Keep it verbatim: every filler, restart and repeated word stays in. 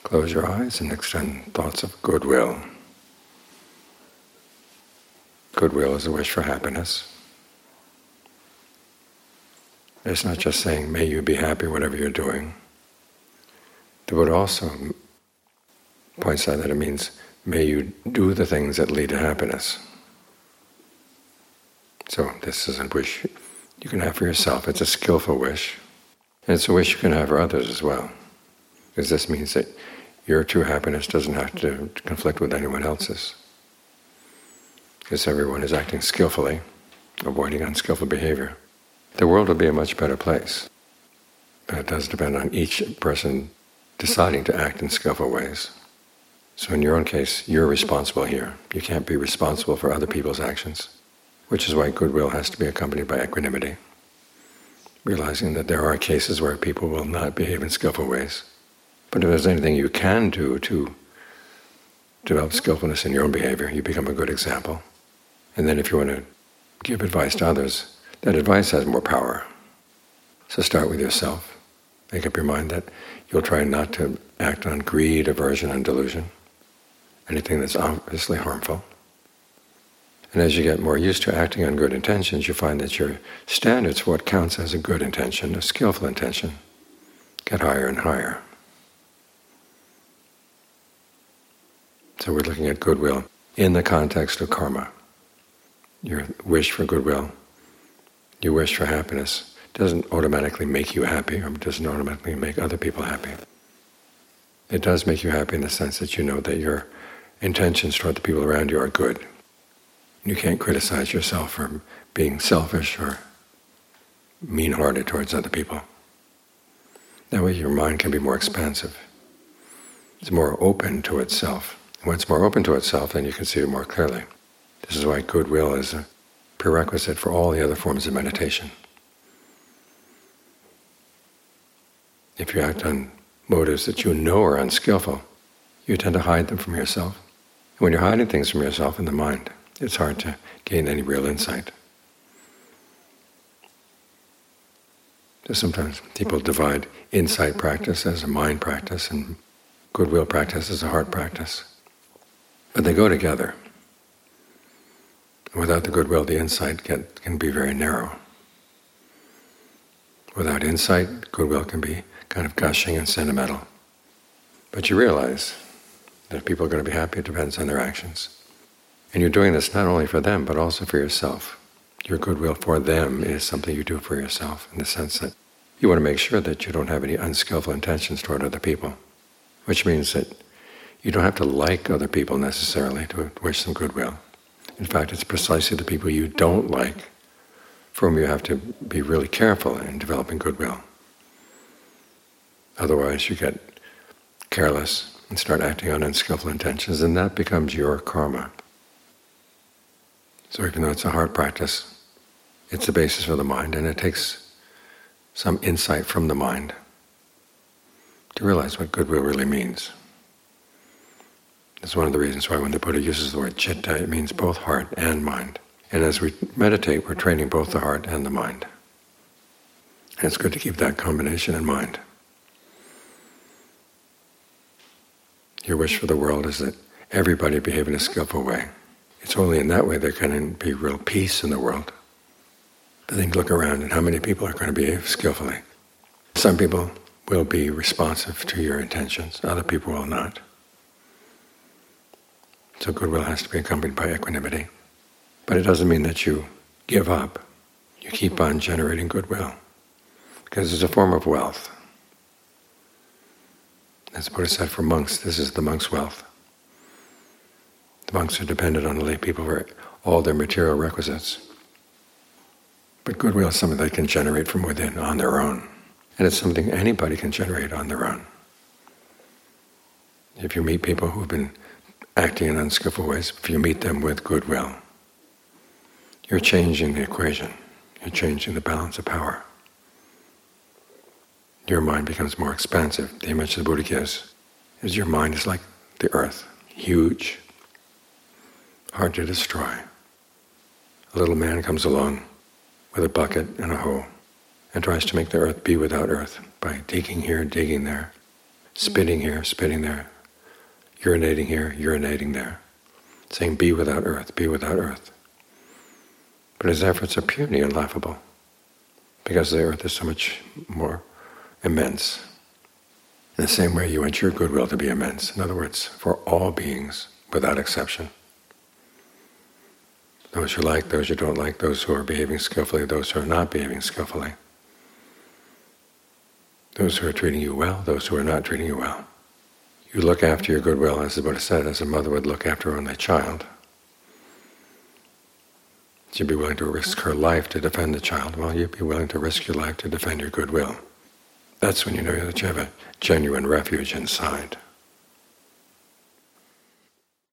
Close your eyes and extend thoughts of goodwill. Goodwill is a wish for happiness. It's not just saying, may you be happy whatever you're doing. The Buddha also points out that it means, may you do the things that lead to happiness. So this is a wish you can have for yourself. It's a skillful wish. And it's a wish you can have for others as well. Because this means that your true happiness doesn't have to conflict with anyone else's. Because everyone is acting skillfully, avoiding unskillful behavior. The world will be a much better place. But it does depend on each person deciding to act in skillful ways. So in your own case, you're responsible here. You can't be responsible for other people's actions, which is why goodwill has to be accompanied by equanimity, realizing that there are cases where people will not behave in skillful ways. But if there's anything you can do to develop skillfulness in your own behavior, you become a good example. And then if you want to give advice to others, that advice has more power. So start with yourself. Make up your mind that you'll try not to act on greed, aversion, and delusion, anything that's obviously harmful. And as you get more used to acting on good intentions, you find that your standards for what counts as a good intention, a skillful intention, get higher and higher. So we're looking at goodwill in the context of karma. Your wish for goodwill, your wish for happiness, doesn't automatically make you happy or doesn't automatically make other people happy. It does make you happy in the sense that you know that your intentions toward the people around you are good. You can't criticize yourself for being selfish or mean-hearted towards other people. That way your mind can be more expansive. It's more open to itself. When it's more open to itself, then you can see it more clearly. This is why goodwill is a prerequisite for all the other forms of meditation. If you act on motives that you know are unskillful, you tend to hide them from yourself. And when you're hiding things from yourself in the mind, it's hard to gain any real insight. So sometimes people divide insight practice as a mind practice and goodwill practice as a heart practice. But they go together. Without the goodwill, the insight can, can be very narrow. Without insight, goodwill can be kind of gushing and sentimental. But you realize that if people are going to be happy, it depends on their actions. And you're doing this not only for them, but also for yourself. Your goodwill for them is something you do for yourself, in the sense that you want to make sure that you don't have any unskillful intentions toward other people, which means that you don't have to like other people necessarily to wish them goodwill. In fact, it's precisely the people you don't like for whom you have to be really careful in developing goodwill. Otherwise you get careless and start acting on unskillful intentions, and that becomes your karma. So even though it's a heart practice, it's the basis for the mind, and it takes some insight from the mind to realize what goodwill really means. That's one of the reasons why when the Buddha uses the word citta, it means both heart and mind. And as we meditate, we're training both the heart and the mind. And it's good to keep that combination in mind. Your wish for the world is that everybody behave in a skillful way. It's only in that way there can be real peace in the world. But then look around and how many people are going to behave skillfully. Some people will be responsive to your intentions, other people will not. So goodwill has to be accompanied by equanimity. But it doesn't mean that you give up. You keep on generating goodwill, because it's a form of wealth. As the Buddha said, for monks, this is the monk's wealth. The monks are dependent on the lay people for all their material requisites. But goodwill is something they can generate from within on their own. And it's something anybody can generate on their own. If you meet people who've been acting in unskillful ways, if you meet them with goodwill, you're changing the equation. You're changing the balance of power. Your mind becomes more expansive. The image the Buddha gives is your mind is like the earth, huge, hard to destroy. A little man comes along with a bucket and a hoe and tries to make the earth be without earth by digging here, digging there, spitting here, spitting there, urinating here, urinating there, saying, be without earth, be without earth. But his efforts are puny and laughable, because the earth is so much more immense. In the same way you want your goodwill to be immense. In other words, for all beings, without exception. Those you like, those you don't like, those who are behaving skillfully, those who are not behaving skillfully. Those who are treating you well, those who are not treating you well. You look after your goodwill, as the Buddha said, as a mother would look after her only child. She'd be willing to risk her life to defend the child. Well, you'd be willing to risk your life to defend your goodwill. That's when you know that you have a genuine refuge inside.